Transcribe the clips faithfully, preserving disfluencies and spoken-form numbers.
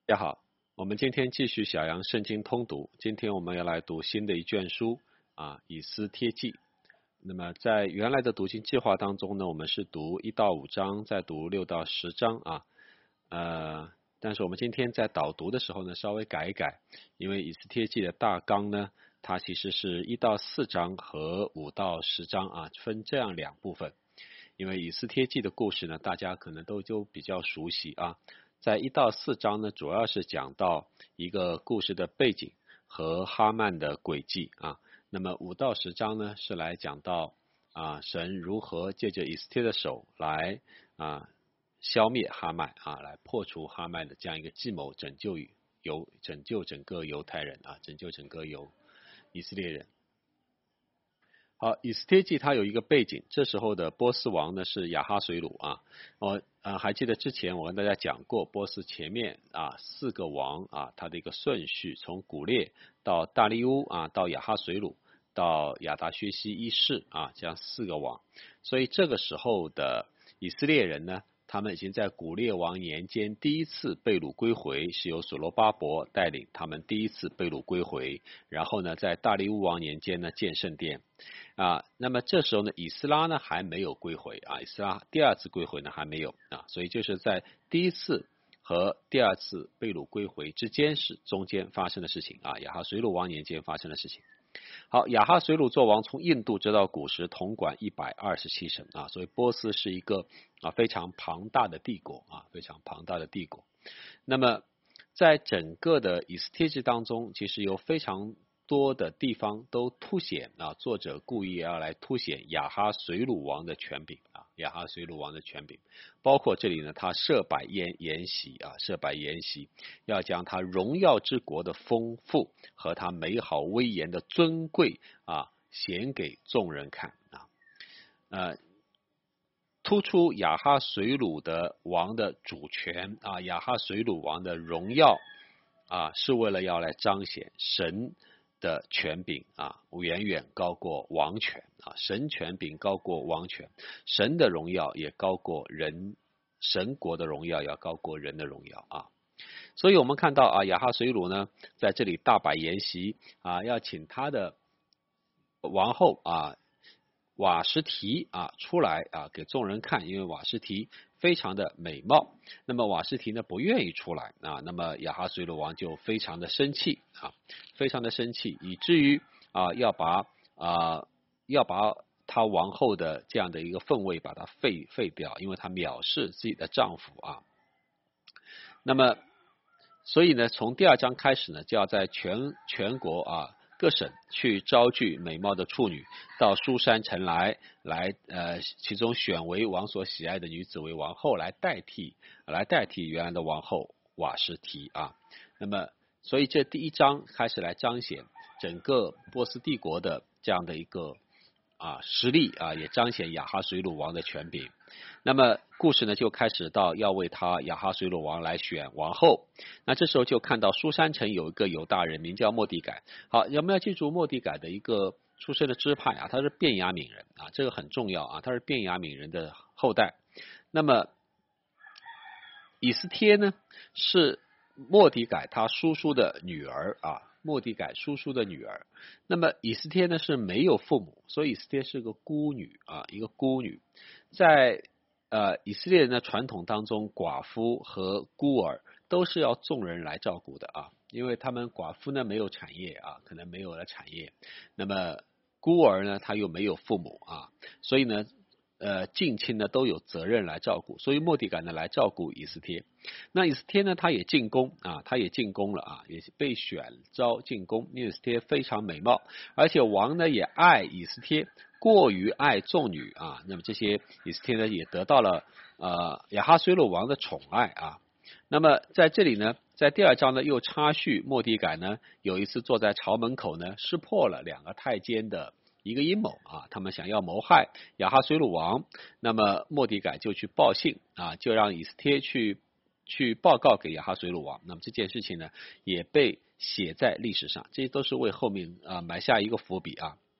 大家好，我们今天继续小杨圣经通读。今天我们要来读新的一卷书啊，以斯帖记。那么在原来的读经计划当中呢，我们是读一到五章，再读六到十章啊。呃，但是我们今天在导读的时候呢，稍微改一改，因为以斯帖记的大纲呢，它其实是一到四章和五到十章啊，分这样两部分。因为以斯帖记的故事呢，大家可能都就比较熟悉啊。在一到四章呢，主要是讲到一个故事的背景和哈曼的诡计啊。那么五到十章呢，是来讲到啊神如何借着以斯帖的手来啊消灭哈曼啊，来破除哈曼的这样一个计谋，拯救犹拯救整个犹太人啊，拯救整个犹以色列人。好，以斯帖记它有一个背景，这时候的波斯王呢是亚哈水鲁啊，我呃还记得之前我跟大家讲过，波斯前面啊四个王啊，它的一个顺序，从古列到大利乌啊，到亚哈水鲁，到亚达薛西一世啊，这样四个王，所以这个时候的以色列人呢，他们已经在古列王年间第一次被掳归回，是由所罗巴伯带领他们第一次被掳归回，然后呢，在大利乌王年间呢建圣殿。啊，那么这时候呢，以斯拉呢还没有归回啊，以斯拉第二次归回呢还没有啊，所以就是在第一次和第二次被掳归回之间是中间发生的事情啊，亚哈水鲁王年间发生的事情。好，亚哈水鲁作王，从印度直到古时，统管一百二十七省啊，所以波斯是一个啊非常庞大的帝国啊，非常庞大的帝国。那么在整个的以斯帖记当中，其实有非常多的地方都凸显啊，作者故意要来凸显亚哈水鲁王的权柄啊，亚哈水鲁王的权柄，包括这里呢，他设摆筵筵席啊，设摆筵席，要将他荣耀之国的丰富和他美好威严的尊贵啊显给众人看啊，呃。突出亚哈水鲁的王的主权啊，亚哈水鲁王的荣耀啊，是为了要来彰显神的权柄啊，远远高过王权啊，神权柄高过王权，神的荣耀也高过人，神国的荣耀要高过人的荣耀啊。所以我们看到啊，亚哈水鲁呢在这里大摆筵席啊，要请他的王后啊瓦什提啊出来啊给众人看，因为瓦什提非常的美貌。那么瓦什提呢不愿意出来啊，那么亚哈水鲁王就非常的生气啊，非常的生气，以至于啊要把啊要把他王后的这样的一个份位把它废废掉，因为他藐视自己的丈夫啊。那么所以呢，从第二章开始呢，就要在全全国啊各省去招聚美貌的处女到书珊城来，来呃，其中选为王所喜爱的女子为王后，来代替来代替原来的王后瓦什提啊。那么，所以这第一章开始来彰显整个波斯帝国的这样的一个啊实力啊，也彰显亚哈水鲁王的权柄。那么故事呢就开始到要为他亚哈水鲁王来选王后。那这时候就看到书珊城有一个犹大人名叫末底改。好，有没有记住末底改的一个出生的支派啊？他是便雅悯人啊，这个很重要啊，他是便雅悯人的后代。那么以斯帖呢是末底改他叔叔的女儿啊，末底改叔叔的女儿。那么以斯帖呢是没有父母，所以以斯帖是个孤女啊，一个孤女。在呃以色列人的传统当中，寡妇和孤儿都是要众人来照顾的啊，因为他们寡妇呢没有产业啊，可能没有了产业，那么孤儿呢他又没有父母啊，所以呢呃近亲呢都有责任来照顾，所以末底改呢来照顾以斯帖。那以斯帖呢他也进宫啊，他也进宫了啊，也被选召进宫，因为以斯帖非常美貌，而且王呢也爱以斯帖，过于爱众女啊，那么这些以斯帖呢也得到了呃亚哈水鲁王的宠爱啊。那么在这里呢，在第二章呢又插叙末底改呢有一次坐在朝门口呢识破了两个太监的一个阴谋啊，他们想要谋害亚哈水鲁王，那么末底改就去报信啊，就让以斯帖去去报告给亚哈水鲁王，那么这件事情呢也被写在历史上，这些都是为后面啊埋下一个伏笔啊。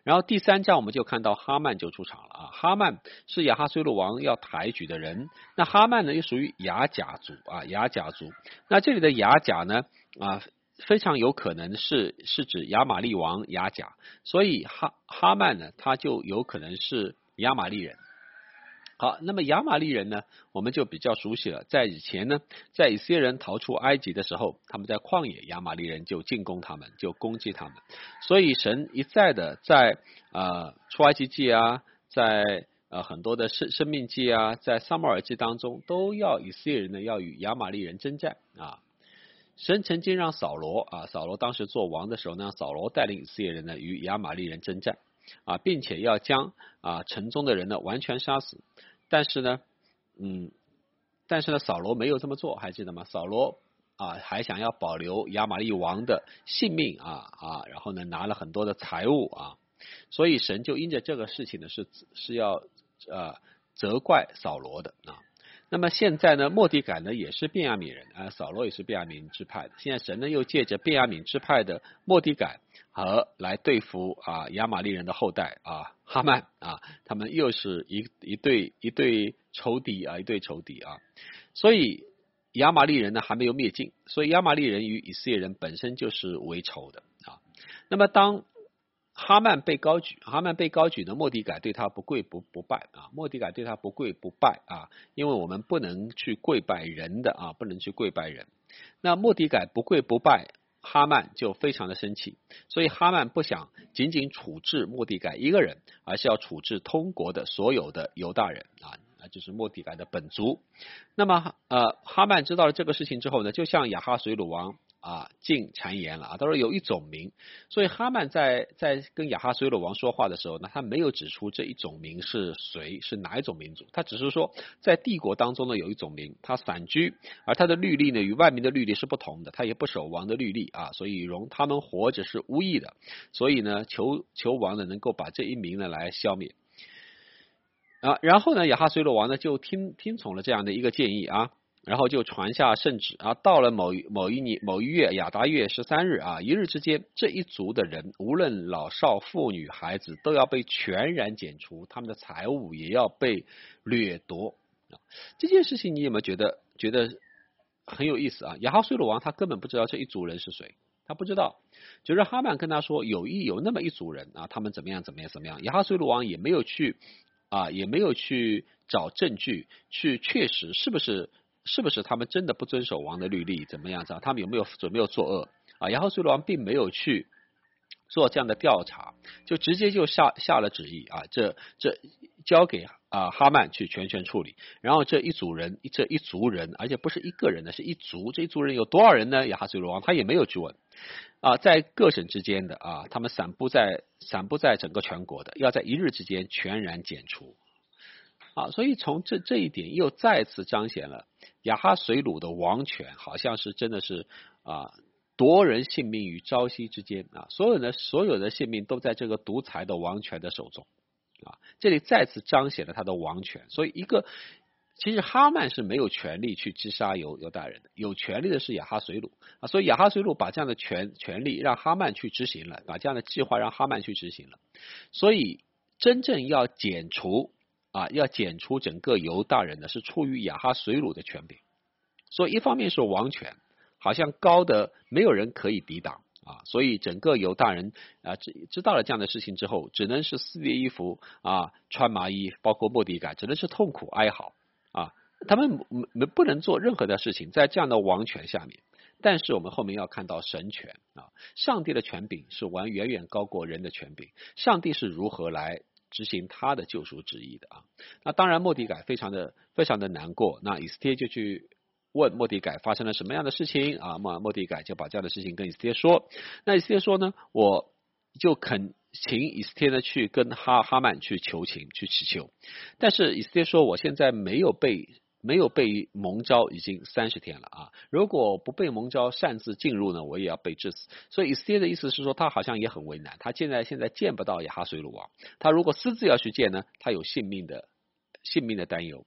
然后第三章我们就看到哈曼就出场了啊，哈曼是亚哈随鲁王要抬举的人，那哈曼呢又属于雅甲族啊，雅甲族。那这里的雅甲呢啊，非常有可能是是指亚玛利王雅甲，所以哈哈曼呢他就有可能是亚玛利人。好，那么亚玛利人呢，我们就比较熟悉了。在以前呢，在以色列人逃出埃及的时候，他们在旷野，亚玛利人就进攻他们，就攻击他们。所以神一再的在呃出埃及记啊，在呃很多的生生命记啊，在撒母耳记当中，都要以色列人呢要与亚玛利人征战啊。神曾经让扫罗啊，扫罗当时做王的时候呢，扫罗带领以色列人呢与亚玛利人征战啊，并且要将啊城中的人呢完全杀死。但是呢，嗯，但是呢，扫罗没有这么做，还记得吗？扫罗啊还想要保留亚玛利王的性命啊啊，然后呢拿了很多的财物啊，所以神就因着这个事情呢是是要呃责怪扫罗的啊。那么现在呢，末底改呢也是便雅悯人啊，扫罗也是便雅悯支派的。现在神呢又借着便雅悯支派的末底改和来对付啊亚玛利人的后代啊哈曼啊，他们又是一一对一对仇敌啊，一对仇敌啊。所以亚玛利人呢还没有灭尽，所以亚玛利人与以色列人本身就是为仇的啊。那么当哈曼被高举，哈曼被高举呢，末底改对他不跪不不拜啊，末底改对他不跪不拜啊，因为我们不能去跪拜人的啊，不能去跪拜人。那末底改不跪不拜，哈曼就非常的生气，所以哈曼不想仅仅处置末底改一个人，而是要处置通国的所有的犹大人啊，就是末底改的本族。那么呃，哈曼知道了这个事情之后呢，就向亚哈随鲁王啊，进谗言了啊！他说有一种民，所以哈曼在在跟亚哈随鲁王说话的时候呢，他没有指出这一种民是谁，是哪一种民族，他只是说在帝国当中呢有一种民，他散居，而他的律例呢与外民的律例是不同的，他也不守王的律例啊，所以容他们活着是无益的，所以呢求求王呢能够把这一民呢来消灭啊。然后呢亚哈随鲁王呢就听听从了这样的一个建议啊。然后就传下圣旨啊，到了某某一年某一月亚达月十三日啊，一日之间，这一族的人，无论老少妇女孩子，都要被全然剪除，他们的财物也要被掠夺啊。这件事情你有没有觉得觉得很有意思啊？亚哈随鲁王他根本不知道这一族人是谁，他不知道，就是哈曼跟他说有一有那么一族人啊，他们怎么样怎么样怎么样，亚哈随鲁王也没有去啊，也没有去找证据去确实是不是。是不是他们真的不遵守王的律例？怎么样子啊？他们有没有准备有作恶啊？亚哈随鲁王并没有去做这样的调查，就直接就下下了旨意啊，这这交给啊哈曼去全权处理。然后这一组人，这一族人，而且不是一个人呢，是一族。这一族人有多少人呢？亚哈随鲁王他也没有去问啊，在各省之间的啊，他们散布在散布在整个全国的，要在一日之间全然剪除。啊，所以从这这一点又再次彰显了亚哈随鲁的王权，好像是真的是啊夺人性命于朝夕之间啊，所有的所有的性命都在这个独裁的王权的手中啊，这里再次彰显了他的王权。所以一个其实哈曼是没有权利去击杀犹犹大人的，有权利的是亚哈随鲁啊，所以亚哈随鲁把这样的权权利让哈曼去执行了，把这样的计划让哈曼去执行了，所以真正要剪除。啊，要剪除整个犹大人呢，是出于亚哈随鲁的权柄。所以一方面是王权，好像高的没有人可以抵挡啊，所以整个犹大人啊知知道了这样的事情之后，只能是撕裂衣服啊，穿麻衣，包括末底改，只能是痛苦哀嚎啊，他们没不能做任何的事情，在这样的王权下面。但是我们后面要看到神权啊，上帝的权柄是完远远高过人的权柄，上帝是如何来执行他的救赎旨意的啊。那当然末底改非常的非常的难过，那以斯帖就去问末底改发生了什么样的事情啊，末末底改就把这样的事情跟以斯帖说。那以斯帖说呢，我就恳请以斯帖呢去跟哈哈曼去求情去祈求，但是以斯帖说我现在没有被没有被蒙召已经三十天了啊！如果不被蒙召擅自进入呢，我也要被致死。所以以斯帖的意思是说，他好像也很为难，他现在现在见不到亚哈随鲁王，他如果私自要去见呢，他有性命的性命的担忧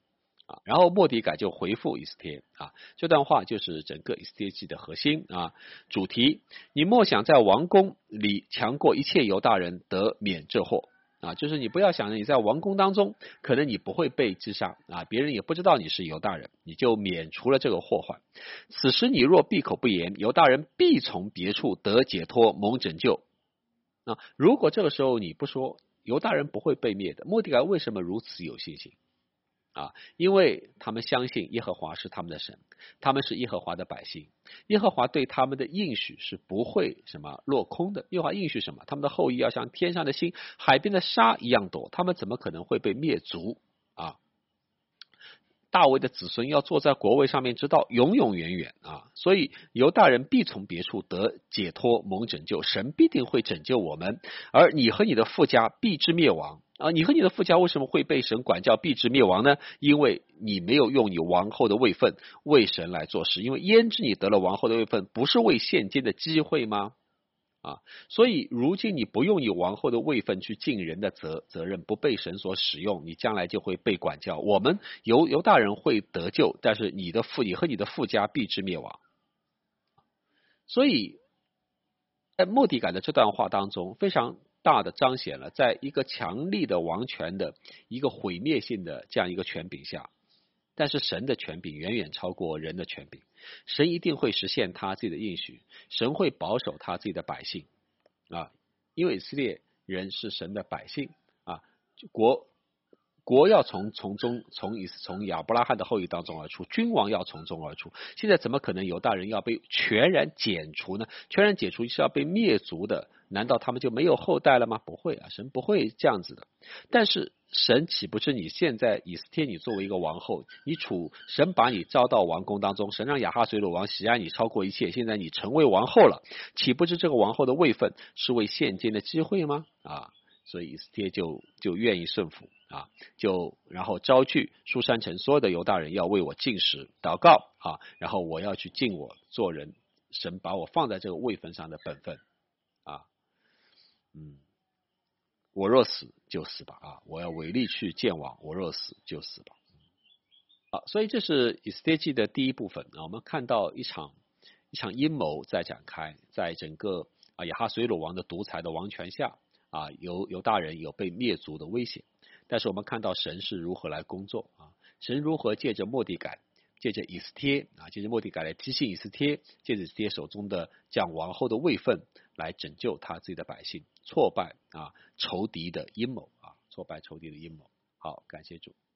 啊，然后末底改就回复以斯帖啊，这段话就是整个以斯帖记的核心啊，主题：你莫想在王宫里强过一切犹大人，得免这祸啊，就是你不要想着你在王宫当中，可能你不会被击杀啊，别人也不知道你是犹大人，你就免除了这个祸患。此时你若闭口不言，犹大人必从别处得解脱，蒙拯救。啊，如果这个时候你不说，犹大人不会被灭的。末底改为什么如此有信心？啊，因为他们相信耶和华是他们的神，他们是耶和华的百姓，耶和华对他们的应许是不会什么落空的。耶和华应许什么？他们的后裔要像天上的星、海边的沙一样多，他们怎么可能会被灭族啊？大卫的子孙要坐在国位上面，直到永永远远啊！所以犹大人必从别处得解脱，蒙拯救，神必定会拯救我们，而你和你的父家必之灭亡啊！你和你的父家为什么会被神管教，必之灭亡呢？因为你没有用你王后的位分为神来做事，因为焉知你得了王后的位分，不是为现今的机会吗？啊，所以如今你不用你王后的位分去尽人的责责任，不被神所使用，你将来就会被管教。我们犹犹大人会得救，但是你的父你和你的父家必之灭亡。所以在末底改的这段话当中，非常大的彰显了，在一个强力的王权的一个毁灭性的这样一个权柄下，但是神的权柄远远超过人的权柄，神一定会实现他自己的应许，神会保守他自己的百姓啊，因为以色列人是神的百姓啊，国国要从从中从以从亚伯拉罕的后裔当中而出，君王要从中而出。现在怎么可能犹大人要被全然剪除呢？全然解除是要被灭族的，难道他们就没有后代了吗？不会啊，神不会这样子的。但是神岂不是你现在以斯帖你作为一个王后，你处神把你招到王宫当中，神让亚哈随鲁王喜爱你超过一切，现在你成为王后了，岂不知这个王后的位分是为现今的机会吗？啊，所以以斯帖就就愿意顺服啊，就然后招聚书珊城所有的犹大人要为我进食祷告啊，然后我要去尽我做人神把我放在这个位分上的本分啊，嗯。我若死就死吧啊！我要违例去见王，我若死就死吧。好，所以这是以斯帖记的第一部分啊。我们看到一场一场阴谋在展开，在整个啊亚哈随鲁王的独裁的王权下啊，犹犹大人有被灭族的危险。但是我们看到神是如何来工作啊？神如何借着末底改，借着以斯帖啊，借着末底改来提醒以斯帖，借着以斯帖手中的这样王后的位分来拯救他自己的百姓，挫败啊仇敌的阴谋啊，挫败仇敌的阴谋。好，感谢主。